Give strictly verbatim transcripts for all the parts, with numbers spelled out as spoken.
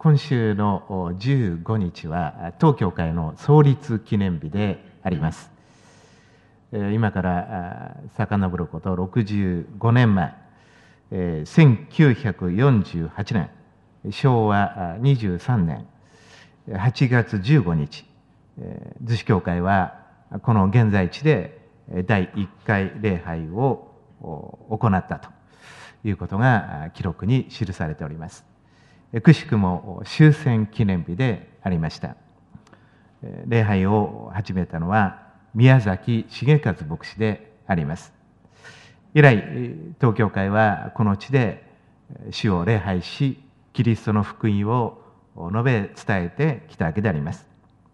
今週のじゅうごにちは当教会の創立記念日であります。今から遡ることろくじゅうごねんまえ、せんきゅうひゃくよんじゅうはちねん、しょうわにじゅうさんねんはちがつじゅうごにち、逗子教会はこの現在地でだいいっかい礼拝を行ったということが記録に記されております。くしくも終戦記念日でありました。礼拝を始めたのは宮崎重和牧師であります。以来、当教会はこの地で主を礼拝し、キリストの福音を述べ伝えてきたわけであります。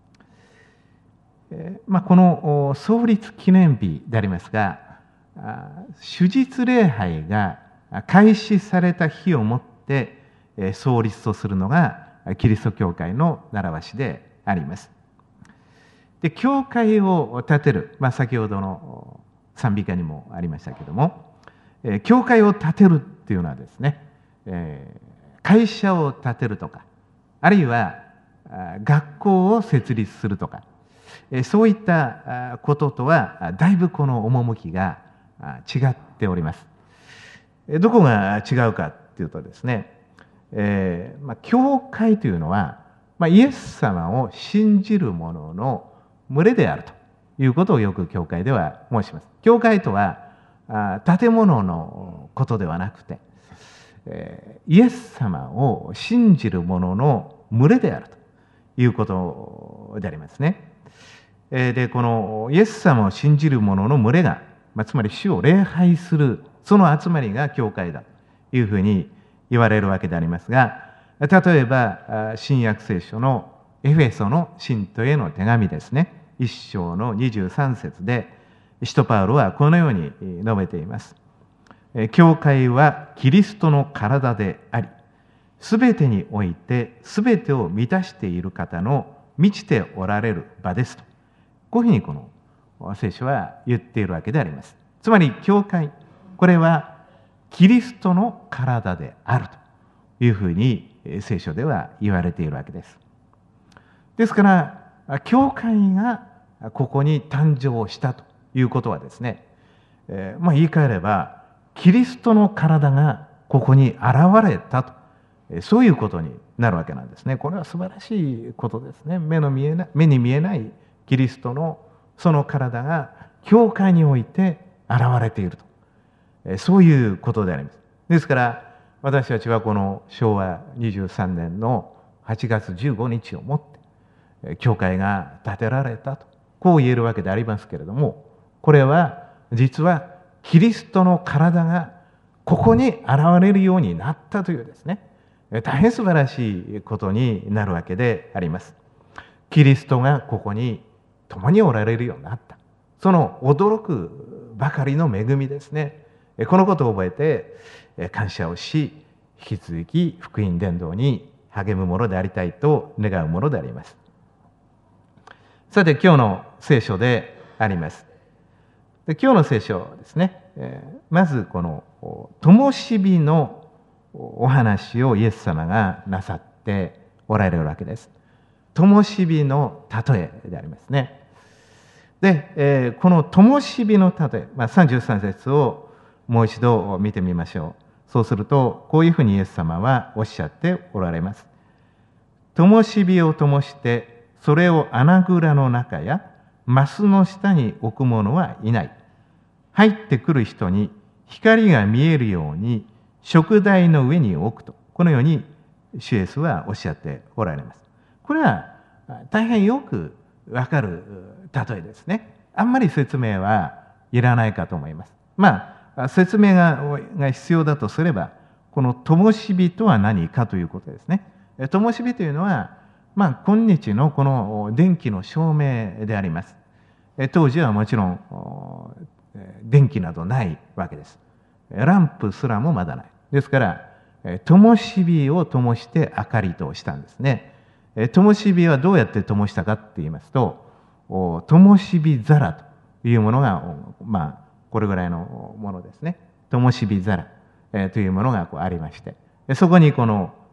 まあ、この創立記念日でありますが、主日礼拝が開始された日をもって創立とするのがキリスト教会の習わしであります。で、教会を建てる、まあ、先ほどの賛美歌にもありましたけども、教会を建てるっていうのはですね、会社を建てるとか、あるいは学校を設立するとか、そういったこととはだいぶこの趣が違っております。どこが違うかっていうとですね、えーまあ、教会というのは、まあ、イエス様を信じる者の群れであるということをよく教会では申します。教会とはあ建物のことではなくて、えー、イエス様を信じる者の群れであるということでありますね。えー、で、このイエス様を信じる者の群れが、まあ、つまり主を礼拝するその集まりが教会だというふうに言われるわけでありますが、例えば新約聖書のエフェソの信徒への手紙ですね、一章のにじゅうさんせつで使徒パウロはこのように述べています。教会はキリストの体であり、すべてにおいてすべてを満たしている方の満ちておられる場ですと、こういうふうにこの聖書は言っているわけであります。つまり教会、これはキリストの体であるというふうに聖書では言われているわけです。ですから教会がここに誕生したということはですね、えー、まあ言い換えればキリストの体がここに現れたと、そういうことになるわけなんですね。これは素晴らしいことですね。目の見えない、目に見えないキリストのその体が教会において現れていると、そういうことであります。ですから私たちはこのしょうわにじゅうさんねんのはちがつじゅうごにちをもって教会が建てられたと、こう言えるわけでありますけれども、これは実はキリストの体がここに現れるようになったというですね、大変素晴らしいことになるわけであります。キリストがここに共におられるようになった、その驚くばかりの恵みですね。このことを覚えて感謝をし、引き続き福音伝道に励むものでありたいと願うものであります。さて、今日の聖書であります。で、今日の聖書ですね、えー、まずこの灯火のお話をイエス様がなさっておられるわけです。灯火の例えでありますね。で、えー、この灯火の例え、まあ、さんじゅうさんせつをもう一度見てみましょう。そうすると、こういうふうにイエス様はおっしゃっておられます。灯火を灯して、それを穴蔵の中やマスの下に置く者はいない。入ってくる人に光が見えるように食台の上に置くと、このように主イエスはおっしゃっておられます。これは大変よくわかる例えですね。あんまり説明はいらないかと思います。まあ、説明が必要だとすれば、この灯火とは何かということですね。灯火というのは、まあ、今日のこの電気の照明であります。当時はもちろん電気などないわけです。ランプすらもまだない。ですから、灯火を灯して明かりとしたんですね。灯火はどうやって灯したかって言いますと、灯火皿というものが、まあ、これぐらいのものですね。灯火皿というものがこうありまして、そこにこの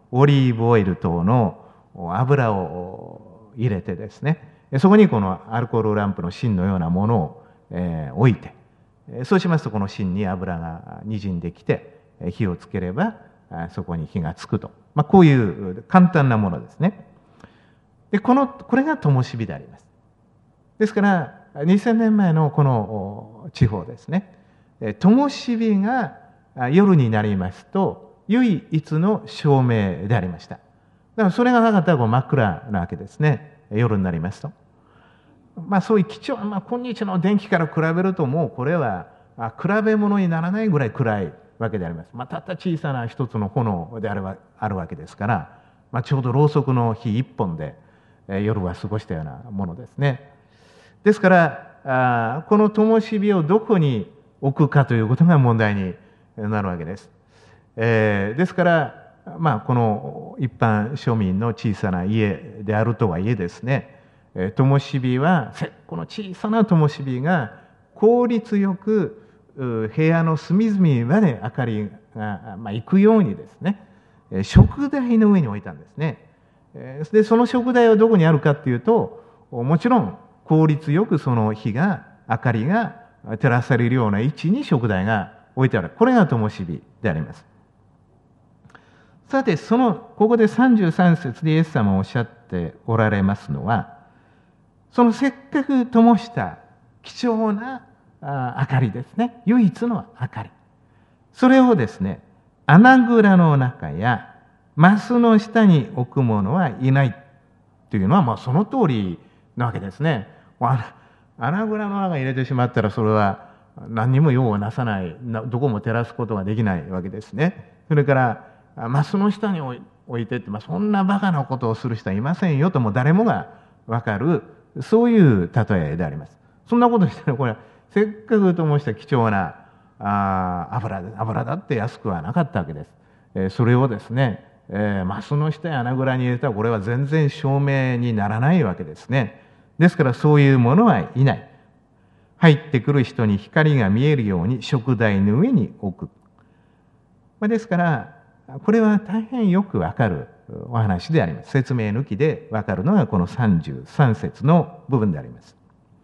オリーブオイル等の油を入れてですね、そこにこのアルコールランプの芯のようなものを、えー、置いて、そうしますとこの芯に油がにじんできて火をつければそこに火がつくと、まあ、こういう簡単なものですね。でこのこれが灯火であります。ですからにせんねんまえのこの地方ですね、灯火が夜になりますと唯一の照明でありました。だからそれがなかったらこう真っ暗なわけですね、夜になりますと。まあそういう貴重な、まあ、今日の電気から比べるともうこれは比べ物にならないぐらい暗いわけであります。まあ、たった小さな一つの炎であるわあるわけですから、まあ、ちょうどろうそくの火一本で、えー、夜は過ごしたようなものですね。ですからあこの灯火をどこに置くかということが問題になるわけです。えー、ですから、まあ、この一般庶民の小さな家であるとはいえですね、灯火はこの小さな灯火が効率よく部屋の隅々まで明かりが、まあ、行くようにですね、食台の上に置いたんですね。でその食台はどこにあるかっていうと、もちろん効率よくその火が明かりが照らされるような位置に食台が置いてある。これが灯火であります。さてそのここでさんじゅうさん節でイエス様がおっしゃっておられますのは、そのせっかく灯した貴重な明かりですね、唯一の明かり、それをですね穴蔵の中やマスの下に置く者はいないというのは、まあその通りなわけですね。穴蔵の中に入れてしまったらそれは何にも用をなさない、どこも照らすことができないわけですね。それからマスの下に置いてって、まあ、そんなバカなことをする人はいませんよとも誰もが分かる、そういう例えであります。そんなことしたらこれせっかく灯した貴重なあ油で油だって安くはなかったわけです。えー、それをですね、えー、マスの下や穴蔵に入れたらこれは全然照明にならないわけですね。ですからそういうものはいない。入ってくる人に光が見えるように食台の上に置く。まあ、ですからこれは大変よくわかるお話であります。説明抜きでわかるのがこのさんじゅうさん節の部分であります。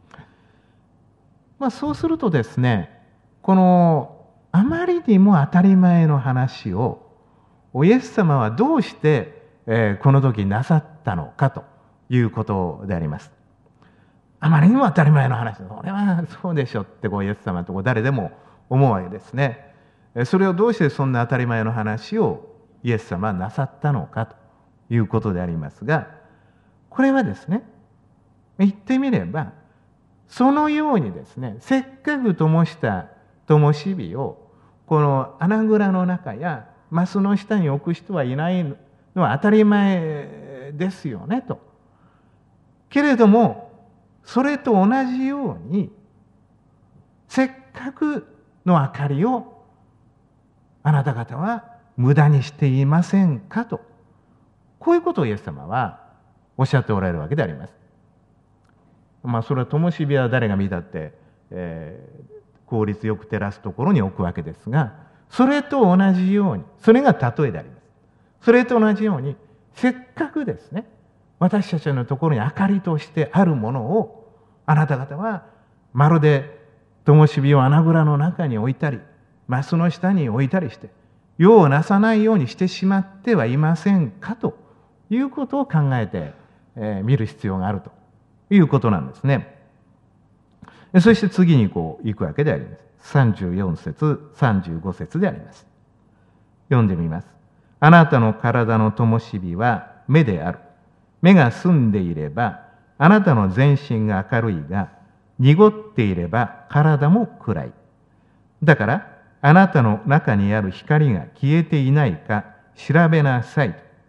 まあ、そうするとですね、このあまりにも当たり前の話をイエス様はどうして、えー、この時なさったのかということであります。あまりにも当たり前の話、それはそうでしょってこうイエス様とこう誰でも思うわけですね。それをどうしてそんな当たり前の話をイエス様はなさったのかということでありますが、これはですね、言ってみればそのようにですね、せっかく灯した灯火をこの穴蔵の中やマスの下に置く人はいないのは当たり前ですよねと。けれどもそれと同じようにせっかくの明かりをあなた方は無駄にしていませんかと、こういうことをイエス様はおっしゃっておられるわけであります。まあそれは灯火は誰が見たって、えー、効率よく照らすところに置くわけですが、それと同じように、それが例えであります。それと同じようにせっかくですね、私たちのところに明かりとしてあるものをあなた方はまるで灯火を穴蔵の中に置いたりマスの下に置いたりして用をなさないようにしてしまってはいませんかということを考えてみ、えー、る必要があるということなんですね。そして次にこう行くわけであります。さんじゅうよん節さんじゅうご節であります。読んでみます。あなたの体の灯火は目である。目が澄んでいればあなたの全身が明るいが、濁っていれば体も暗い。だからあなたの中にある光が消えていないか調べなさい。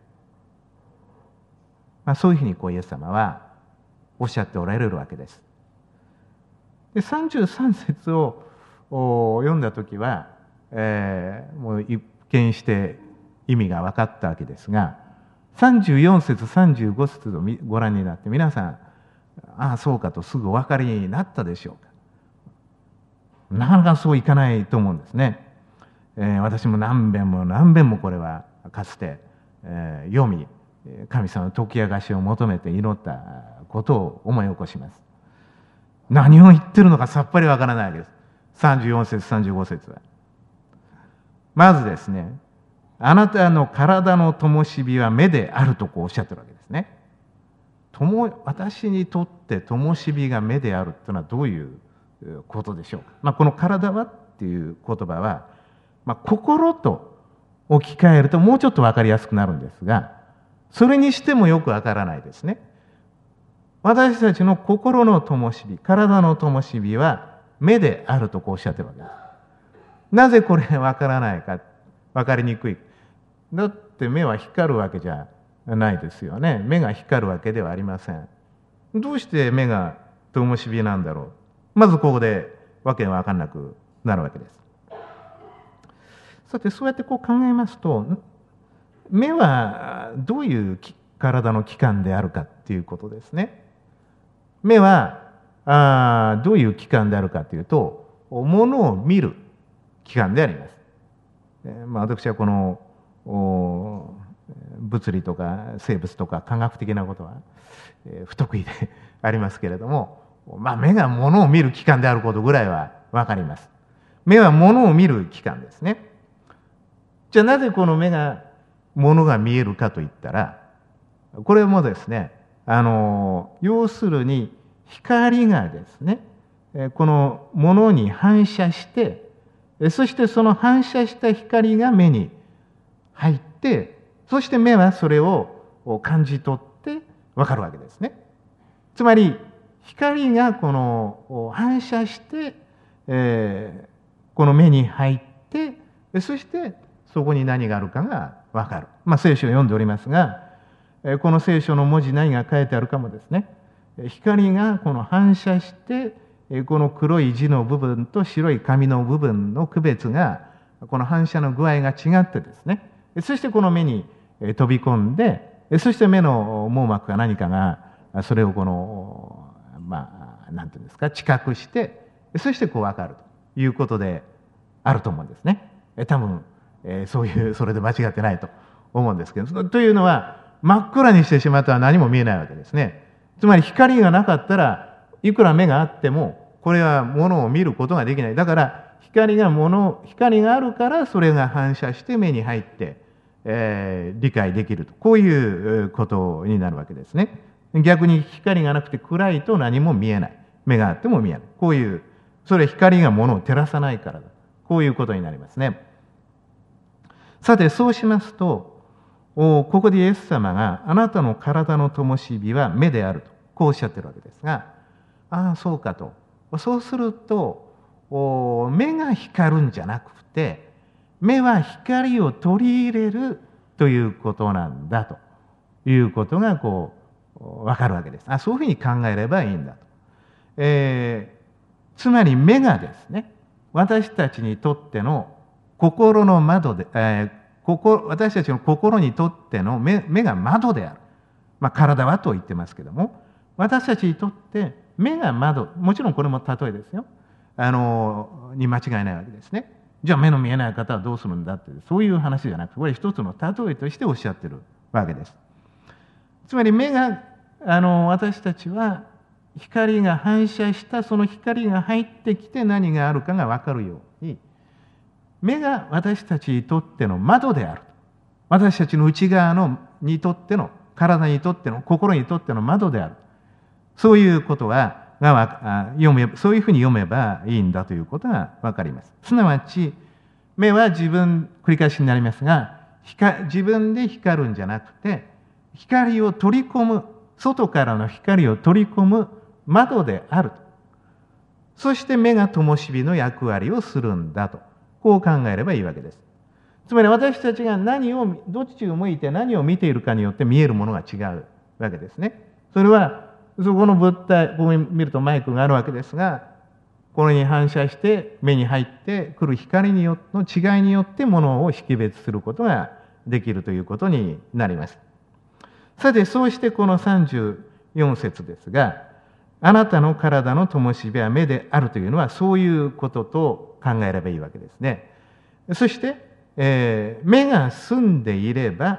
まあ、そういうふうにこうイエス様はおっしゃっておられるわけです。でさんじゅうさん節を読んだときは、えー、もう一見して意味が分かったわけですが、さんじゅうよん節さんじゅうご節をご覧になって皆さん、ああそうかとすぐお分かりになったでしょうか。なかなかそういかないと思うんですね。えー、私も何遍も何遍もこれはかつて、 えー、読み、神様の解き明かしを求めて祈ったことを思い起こします。何を言ってるのかさっぱりわからないわけです。さんじゅうよん節、さんじゅうご節は。まずですね、あなたの体の灯火は目であるとこうおっしゃってるわけですね。とも私にとって灯火が目であるというのはどういうことでしょうか。まあ、この体はっていう言葉は、まあ、心と置き換えるともうちょっと分かりやすくなるんですが、それにしてもよく分からないですね。私たちの心の灯火、体の灯火は目であるとこうおっしゃってるわけです。なぜこれ分からないか、分かりにくい。だって目は光るわけじゃないですよね。目が光るわけではありません。どうして目が灯火なんだろう。まずここでわけが分かんなくなるわけです。さて、そうやってこう考えますと、目はどういう体の器官であるかっていうことですね。目はあどういう器官であるかというと、ものを見る器官であります。えーまあ、私はこの物理とか生物とか科学的なことは、えー、不得意でありますけれども、まあ、目がものを見る器官であることぐらいは分かります。目はものを見る器官ですね。じゃあなぜこの目がものが見えるかといったら、これもですね、あの要するに光がですね、このものに反射して、そしてその反射した光が目に入って、そして目はそれを感じ取って分かるわけですね。つまり光がこの反射して、えー、この目に入って、そしてそこに何があるかが分かる。まあ聖書を読んでおりますが、この聖書の文字何が書いてあるかもですね、光がこの反射して、この黒い字の部分と白い紙の部分の区別が、この反射の具合が違ってですね、そしてこの目に飛び込んで、そして目の網膜か何かがそれをこのまあ何ていうんですか、知覚して、そしてこう分かるということであると思うんですね。多分そういうそれで間違ってないと思うんですけど、というのは真っ暗にしてしまったら何も見えないわけですね。つまり光がなかったらいくら目があってもこれはものを見ることができない。だから光がもの光があるからそれが反射して目に入って、えー、理解できると、こういうことになるわけですね。逆に光がなくて暗いと何も見えない。目があっても見えない。こういう、それ光がものを照らさないからだ。こういうことになりますね。さて、そうしますと、ここでイエス様があなたの体の灯火は目であると、こうおっしゃってるわけですが、ああ、そうかと。そうすると、目が光るんじゃなくて、目は光を取り入れるということなんだということがこう分かるわけです。あ、そういうふうに考えればいいんだと。えー、つまり目がですね、私たちにとっての心の窓で、えー心私たちの心にとっての 目, 目が窓である。まあ、体はと言ってますけども、私たちにとって目が窓、もちろんこれも例えですよ。あの、に間違いないわけですね。じゃあ目の見えない方はどうするんだって、そういう話じゃなくて、これ一つの例えとしておっしゃってるわけです。つまり目が、あの、私たちは光が反射したその光が入ってきて何があるかが分かるように、目が私たちにとっての窓である。私たちの内側のにとっての、体にとっての、心にとっての窓である。そういうことは、が読め、そういうふうに読めばいいんだということがわかります。すなわち、目は自分、繰り返しになりますが、自分で光るんじゃなくて、光を取り込む、外からの光を取り込む窓である。そして目が灯火の役割をするんだと。こう考えればいいわけです。つまり私たちが何を、どっちを向いて何を見ているかによって見えるものが違うわけですね。それは、そこの物体、ここに見るとマイクがあるわけですが、これに反射して目に入ってくる光によの違いによってものを識別することができるということになります。さて、そうしてこのさんじゅうよん節ですが、あなたの体の灯火は目であるというのはそういうことと考えればいいわけですね。そして、えー、目が澄んでいれば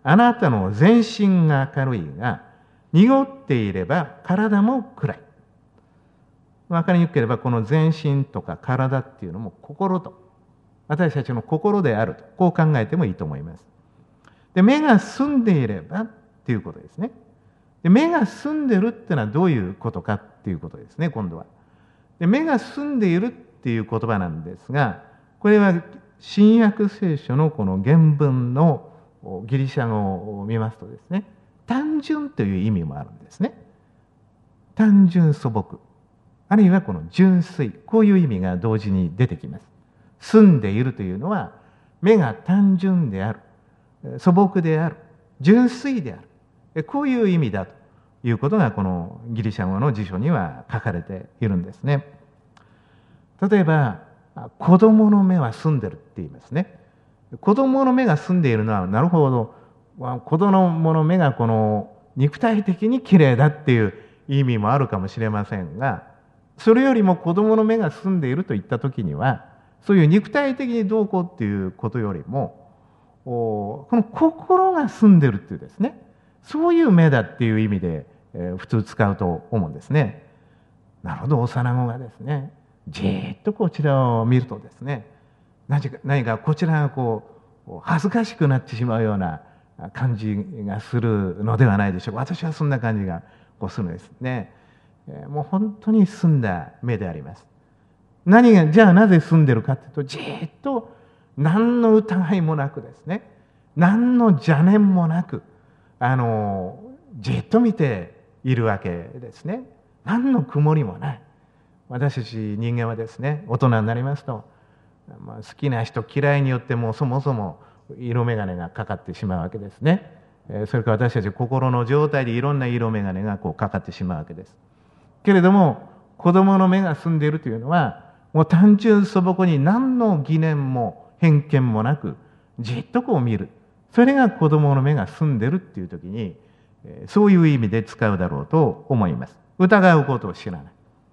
あなたの全身が明るいが、濁っていれば体も暗い。わかりにくければ、この全身とか体っていうのも心と、私たちの心であると、こう考えてもいいと思います。で、目が澄んでいればっていうことですね。で、目が澄んでるっていうのはどういうことかっていうことですね、今度は。で、目が澄んでいるっていう言葉なんですが、これは新約聖書のこの原文のギリシャ語を見ますとですね、単純という意味もあるんですね。単純素朴。あるいはこの純粋。こういう意味が同時に出てきます。澄んでいるというのは、目が単純である。素朴である。純粋である。こういう意味だということがこのギリシャ語の辞書には書かれているんですね。例えば、子供の目は澄んでるって言いますね。子供の目が澄んでいるのは、なるほど、子供の目がこの肉体的に綺麗だっていう意味もあるかもしれませんが、それよりも子供の目が澄んでいるといったときには、そういう肉体的にどうこうっていうことよりも、この心が澄んでるっていうですね、そういう目だっていう意味で、えー、普通使うと思うんですね。なるほど、幼子がですね、じーっとこちらを見るとですね、何か、何かこちらがこう、恥ずかしくなってしまうような感じがするのではないでしょうか。私はそんな感じがこうするんですね。えー、もう本当に澄んだ目であります。何が、じゃあなぜ澄んでるかというと、じーっと何の疑いもなくですね、何の邪念もなく、あの、じっと見ているわけですね。何の曇りもない。私たち人間はですね、大人になりますと、まあ、好きな人嫌いによってもそもそも色眼鏡がかかってしまうわけですね。それから私たち心の状態でいろんな色眼鏡がこうかかってしまうわけです。けれども、子供の目が澄んでいるというのは、もう単純素朴に何の疑念も偏見もなく、じっとこう見る。それが子供の目が澄んでるっていう時に、そういう意味で使うだろうと思います。疑うことを知らない。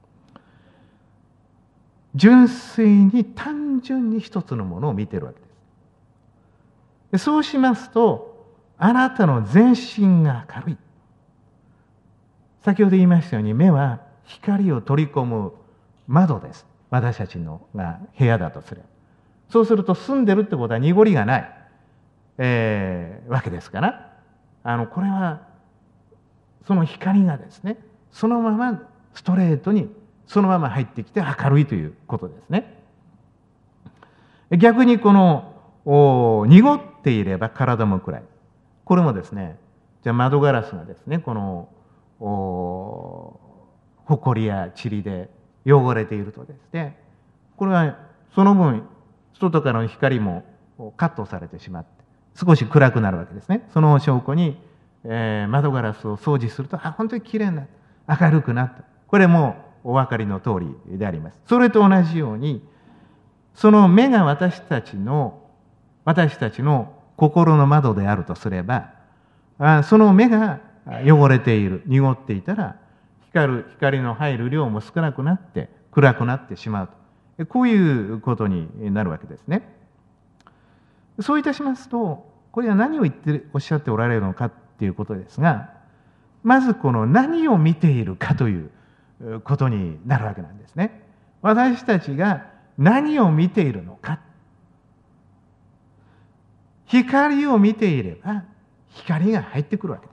純粋に単純に一つのものを見ているわけです。でそうしますと、あなたの全身が明るい。先ほど言いましたように、目は光を取り込む窓です。私たちのが部屋だとすれば。そうすると澄んでるってことは濁りがない、えー、わけですから、あのこれはその光がですね、そのままストレートにそのまま入ってきて明るいということですね。逆にこの濁っていれば体も暗い。これもですね、じゃあ窓ガラスがですね、このほこりや塵で汚れているとですね、これはその分外からの光もカットされてしまって少し暗くなるわけですね。その証拠に、えー、窓ガラスを掃除すると、あ、本当に綺麗な、明るくなった。これもお分かりの通りであります。それと同じように、その目が私たちの、私たちの心の窓であるとすれば、あその目が汚れている、濁っていたら、光る、光の入る量も少なくなって、暗くなってしまうと。こういうことになるわけですね。そういたしますと、これは何を言っておっしゃっておられるのかっていうことですが、まずこの何を見ているかということになるわけなんですね。私たちが何を見ているのか。光を見ていれば、光が入ってくるわけです。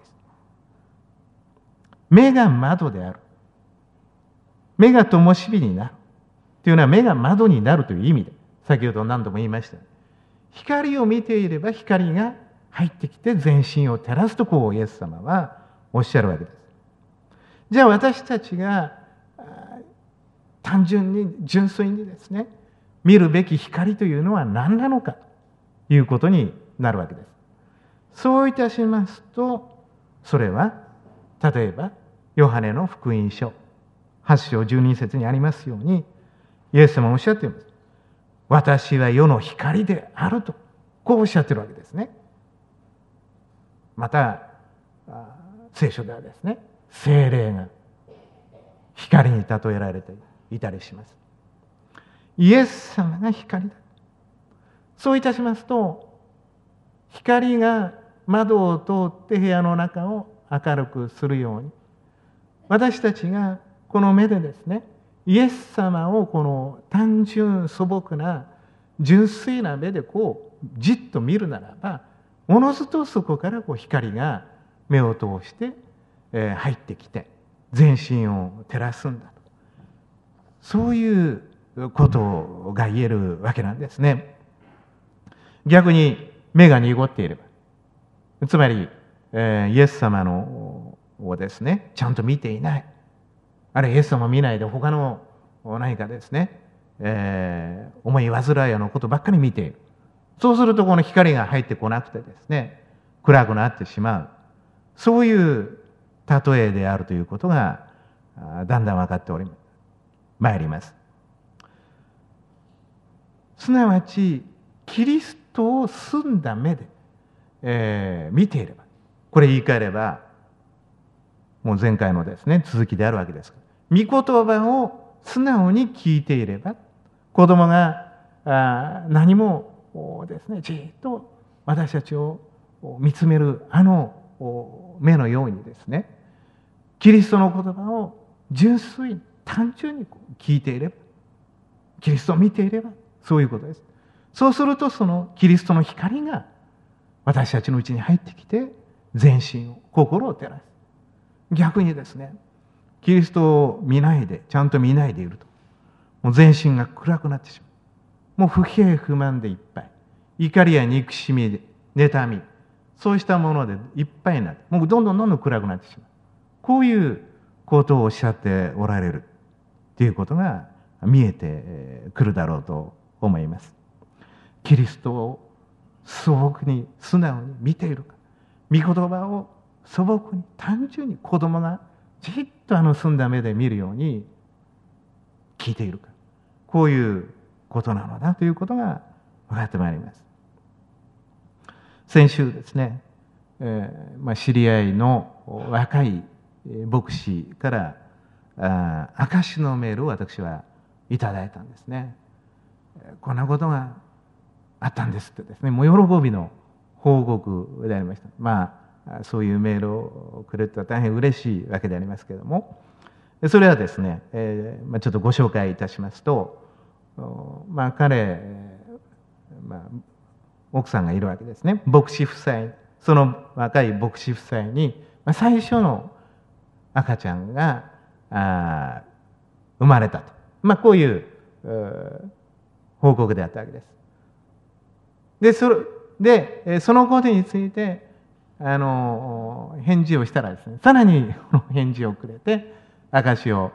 目が窓である。目が灯火になる。というのは目が窓になるという意味で、先ほど何度も言いました。光を見ていれば光が入ってきて全身を照らすとこうイエス様はおっしゃるわけです。じゃあ私たちが単純に純粋にですね、見るべき光というのは何なのかということになるわけです。そういたしますと、それは例えばヨハネの福音書はち章じゅうに節にありますように、イエス様はおっしゃっています。私は世の光であると、こうおっしゃってるわけですね。また聖書ではですね、聖霊が光に例えられていたりします。イエス様が光だ。そういたしますと、光が窓を通って部屋の中を明るくするように、私たちがこの目でですね、イエス様をこの単純素朴な純粋な目でこうじっと見るならば、おのずとそこからこう光が目を通して、えー、入ってきて全身を照らすんだと、そういうことが言えるわけなんですね。逆に目が濁っていれば、つまり、えー、イエス様のをですねちゃんと見ていない、あるいはイエス様を見ないで他の何かですね、えー、思い煩いようなことばっかり見ている。そうするとこの光が入ってこなくてですね、暗くなってしまう。そういう例えであるということがだんだん分かっておりまいります。すなわちキリストを澄んだ目で、えー、見ていれば、これ言い換えればもう前回のですね続きであるわけです。御言葉を素直に聞いていれば、子供があ何もですねじっと私たちを見つめるあの目のようにですね、キリストの言葉を純粋に単純に聞いていれば、キリストを見ていれば、そういうことです。そうするとそのキリストの光が私たちのうちに入ってきて全身を心を照らす。逆にですね、キリストを見ないでちゃんと見ないでいると、もう全身が暗くなってしまう。もう不平不満でいっぱい、怒りや憎しみで妬み、そうしたものでいっぱいになって、もうどんどんどんどん暗くなってしまう。こういうことをおっしゃっておられるということが見えてくるだろうと思います。キリストを素朴に素直に見ているか、御言葉を素朴に単純に子供がじっとあの澄んだ目で見るように聞いているか、こういうことなのだということが分かってまいります。先週ですね、えーまあ、知り合いの若い牧師からあ証のメールを私はいただいたんですね。こんなことがあったんですってですね、もう喜びの報告でありました。まあそういうメールをくれるとは大変嬉しいわけでありますけれども、それはですね、えーまあ、ちょっとご紹介いたしますと、まあ彼、まあ、奥さんがいるわけですね。牧師夫妻、その若い牧師夫妻に、まあ、最初の赤ちゃんがあ生まれたと、まあ、こういう報告であったわけです。で、それでそのことについてあの返事をしたらですね、さらに返事をくれて証を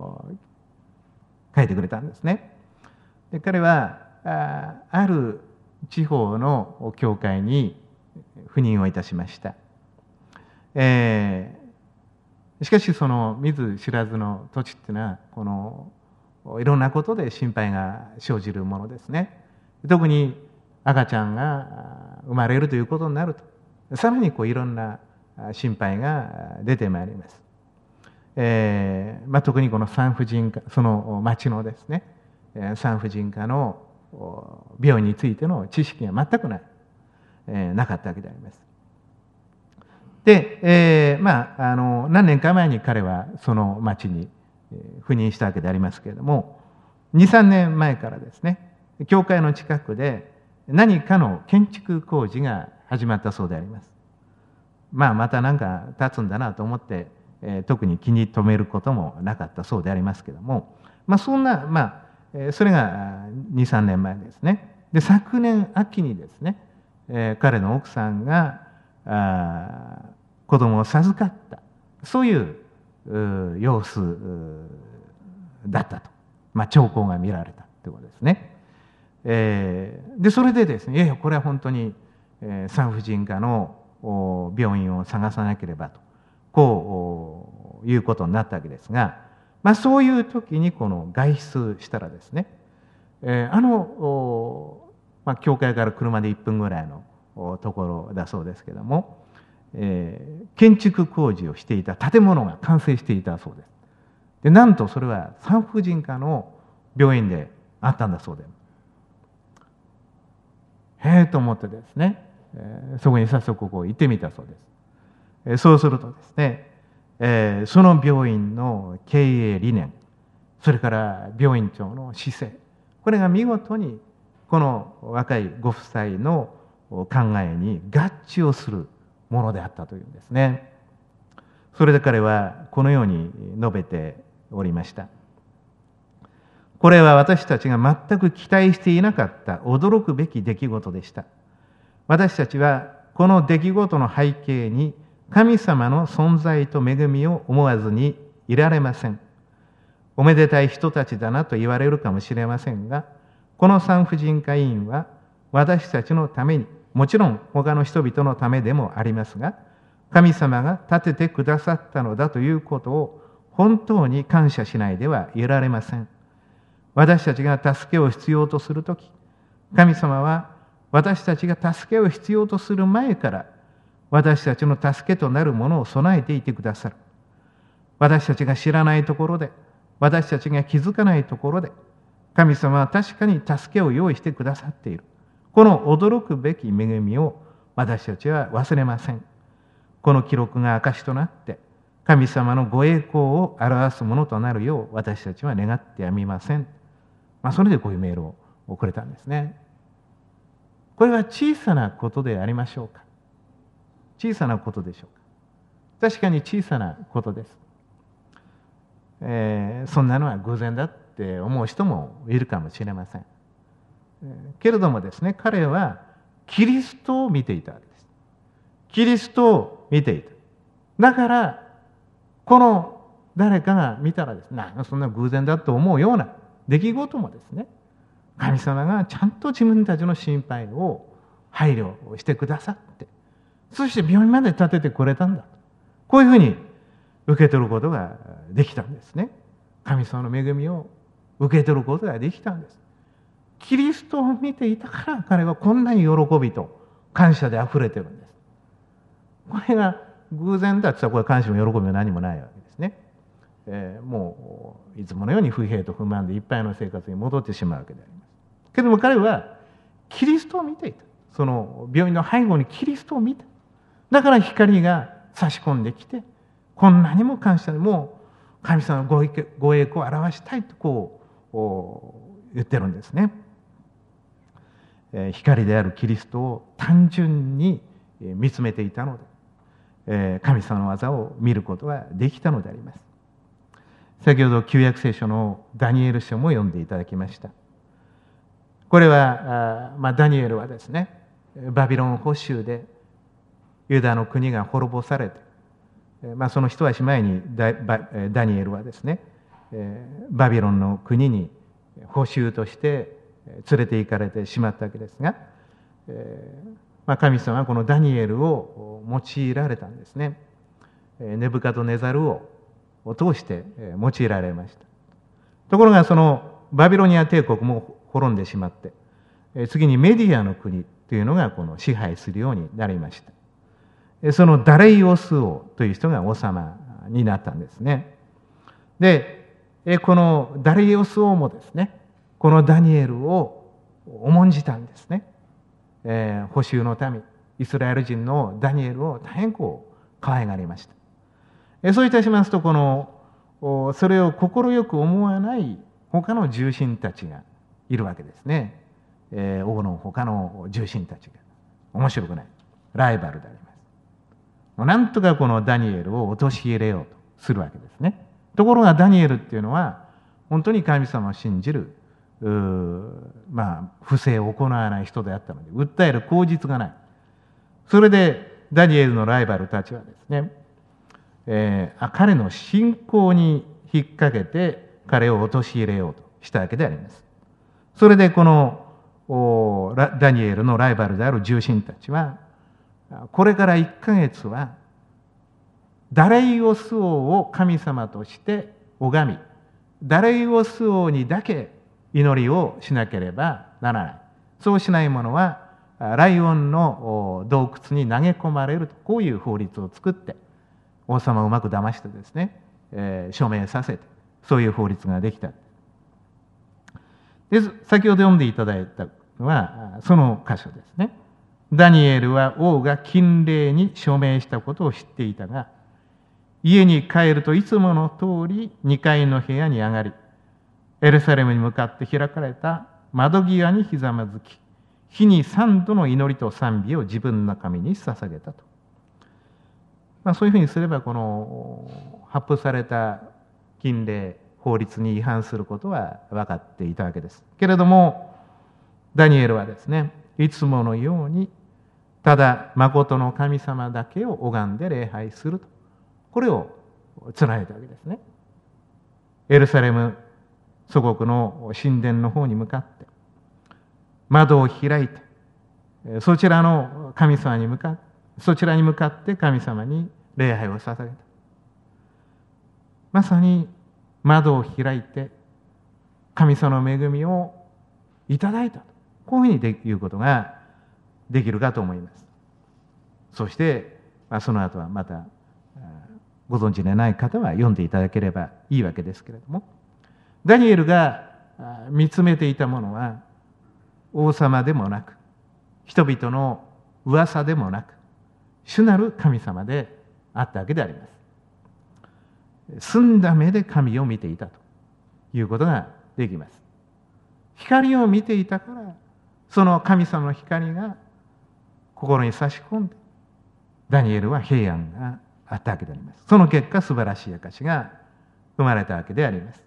書いてくれたんですね。で、彼はあある地方の教会に赴任をいたしました。えー、しかしその見ず知らずの土地っていうのはこのいろんなことで心配が生じるものですね。特に赤ちゃんが生まれるということになると、さらにこういろんな心配が出てまいります。えーまあ、特にこの産婦人科、その町のですね産婦人科の病院についての知識が全くない、えー、なかったわけであります。で、えー、まああの何年か前に彼はその町に赴任したわけでありますけれども、にさんねんまえからですね、教会の近くで何かの建築工事が始まったそうであります。まあまた何か立つんだなと思って、えー、特に気に留めることもなかったそうでありますけれども、まあそんなまあそれがにさんねんまえですね。で、昨年秋にですね、えー、彼の奥さんがあ子供を授かった、そういう様子だったと、まあ、兆候が見られたということですね。えー、でそれでですね、いやいやこれは本当に、えー、産婦人科の病院を探さなければと、こういうことになったわけですが、まあ、そういう時にこの外出したらですね、えー、あの、まあ、教会から車でいっぷんぐらいのところだそうですけども、えー、建築工事をしていた建物が完成していたそうです。で、なんとそれは産婦人科の病院であったんだそうで、へえと思ってですね、 そこに早速こう行ってみたそうです。そうするとですね、その病院の経営理念、それから病院長の姿勢、これが見事にこの若いご夫妻の考えに合致をするものであったというんですね。それで彼はこのように述べておりました。これは私たちが全く期待していなかった驚くべき出来事でした。私たちはこの出来事の背景に神様の存在と恵みを思わずにいられません。おめでたい人たちだなと言われるかもしれませんが、この産婦人科医院は私たちのために、もちろん他の人々のためでもありますが、神様が立ててくださったのだということを本当に感謝しないではいられません。私たちが助けを必要とするとき、神様は私たちが助けを必要とする前から私たちの助けとなるものを備えていてくださる。私たちが知らないところで、私たちが気づかないところで、神様は確かに助けを用意してくださっている。この驚くべき恵みを私たちは忘れません。この記録が証となって、神様のご栄光を表すものとなるよう私たちは願ってやみません。まあ、それでこういうメールを送れたんですね。これは小さなことでありましょうか。小さなことでしょうか。確かに小さなことです。えー、そんなのは偶然だって思う人もいるかもしれません。えー、けれどもですね、彼はキリストを見ていたわけです。キリストを見ていた。だから、この誰かが見たらですね、なんかそんな偶然だと思うような出来事もですね、神様がちゃんと自分たちの心配を配慮をしてくださって、そして病院まで建ててくれたんだ。こういうふうに受け取ることができたんですね。神様の恵みを受け取ることができたんです。キリストを見ていたから彼はこんなに喜びと感謝であふれてるんです。これが偶然だって言ったらこれ感謝も喜びも何もないわけですね。えー、もういつものように不平と不満でいっぱいの生活に戻ってしまうわけであります。けども彼はキリストを見ていた。その病院の背後にキリストを見た。だから光が差し込んできて、こんなにも感謝でもう神様のご栄光を表したいとこう言ってるんですね。光であるキリストを単純に見つめていたので、神様の技を見ることができたのであります。先ほど旧約聖書のダニエル書も読んでいただきました。これは、まあ、ダニエルはですね、バビロン捕囚でユダの国が滅ぼされて、まあ、その一足前に ダ, ダニエルはですね、バビロンの国に捕囚として連れて行かれてしまったわけですが、まあ、神様はこのダニエルを用いられたんですね。ネブカドネザルを通して用いられました。ところがそのバビロニア帝国も滅んでしまって、次にメディアの国というのがこの支配するようになりました。そのダレイオス王という人が王様になったんですね。で、このダレイオス王もですね、このダニエルを重んじたんですね。えー、捕囚の民、イスラエル人のダニエルを大変こう可愛がりました。えー、そういたしますと、このそれを快く思わない他の重臣たちがいるわけですね。えー、王の他の重臣たちが面白くないライバルであります。なんとかこのダニエルを陥れようとするわけですね。ところがダニエルっていうのは本当に神様を信じるまあ不正を行わない人であったので訴える口実がない。それでダニエルのライバルたちはですね、えー、彼の信仰に引っ掛けて彼を陥れようとしたわけであります。それでこのダニエルのライバルである重臣たちはこれからいっかげつはダレイオス王を神様として拝み、ダレイオス王にだけ祈りをしなければならない。そうしない者はライオンの洞窟に投げ込まれると、こういう法律を作って王様をうまく騙してですね、えー、署名させて、そういう法律ができた。で、先ほど読んでいただいたのはその箇所ですね。 ダニエルは王が禁令に署名したことを知っていたが、家に帰るといつもの通りにかいの部屋に上がり、エルサレムに向かって開かれた窓際にひざまずき、日に三度の祈りと賛美を自分の神に捧げたと。まあ、そういうふうにすれば、この発布された禁令、法律に違反することは分かっていたわけです。けれども、ダニエルはですね、いつものように、ただ誠の神様だけを拝んで礼拝すると。これを貫いたわけですね。エルサレム祖国の神殿の方に向かって、窓を開いて、そちらの神様に向かって、そちらに向かって神様に礼拝を捧げた。まさに窓を開いて神様の恵みをいただいたと。こういうふうに言うことができるかと思います。そして、まあ、その後はまたご存知でない方は読んでいただければいいわけですけれども、ダニエルが見つめていたものは王様でもなく、人々の噂でもなく、主なる神様であったわけであります。澄んだ目で神を見ていたということができます。光を見ていたから、その神様の光が心に差し込んで、ダニエルは平安があったわけであります。その結果、素晴らしい証が生まれたわけであります。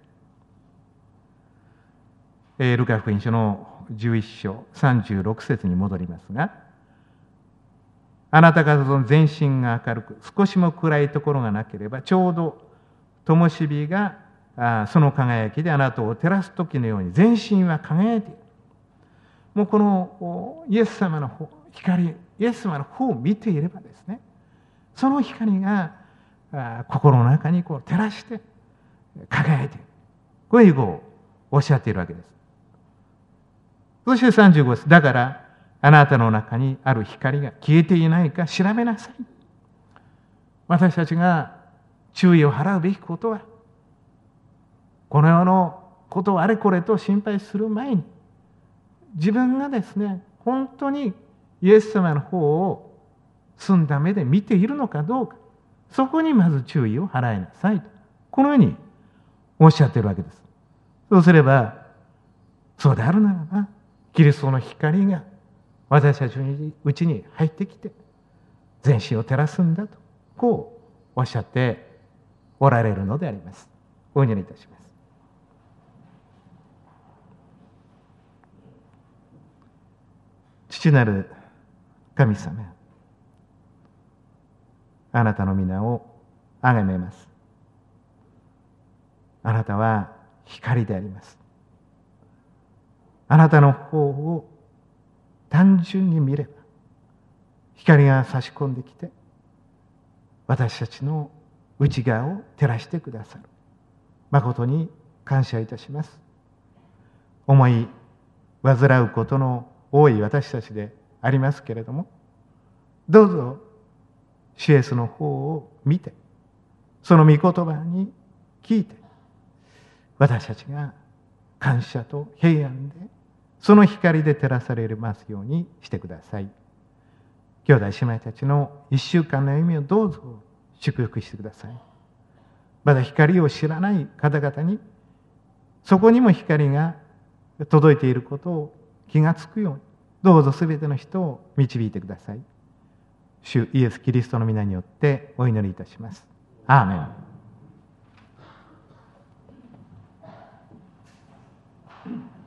えー、ルカ福音書のじゅういっ章さんじゅうろく節に戻りますが、あなた方の全身が明るく、少しも暗いところがなければ、ちょうど灯火があその輝きであなたを照らす時のように全身は輝いている。もうこのイエス様の方、光、イエス様の方を見ていればですね、その光があ心の中にこう照らして輝いている。こういうことをおっしゃっているわけです。そしてさんじゅうご節、だからあなたの中にある光が消えていないか調べなさい。私たちが注意を払うべきことは、この世のことをあれこれと心配する前に、自分がですね、本当にイエス様の方を澄んだ目で見ているのかどうか、そこにまず注意を払いなさいと、このようにおっしゃっているわけです。そうすれば、そうであるならば、キリストの光が私たちのうちに入ってきて、全身を照らすんだと、こうおっしゃっておられるのであります。お祈りいたします。父なる神様、あなたの皆をあがめます。あなたは光であります。あなたの方を単純に見れば、光が差し込んできて、私たちの内側を照らしてくださる。誠に感謝いたします。思い煩うことの多い私たちでありますけれども、どうぞ主イエスの方を見て、その御言葉に聞いて、私たちが感謝と平安で、その光で照らされますようにしてください。兄弟姉妹たちの一週間の歩みをどうぞ祝福してください。まだ光を知らない方々に、そこにも光が届いていることを気がつくように、どうぞすべての人を導いてください。主イエス・キリストの皆によってお祈りいたします。アーメン。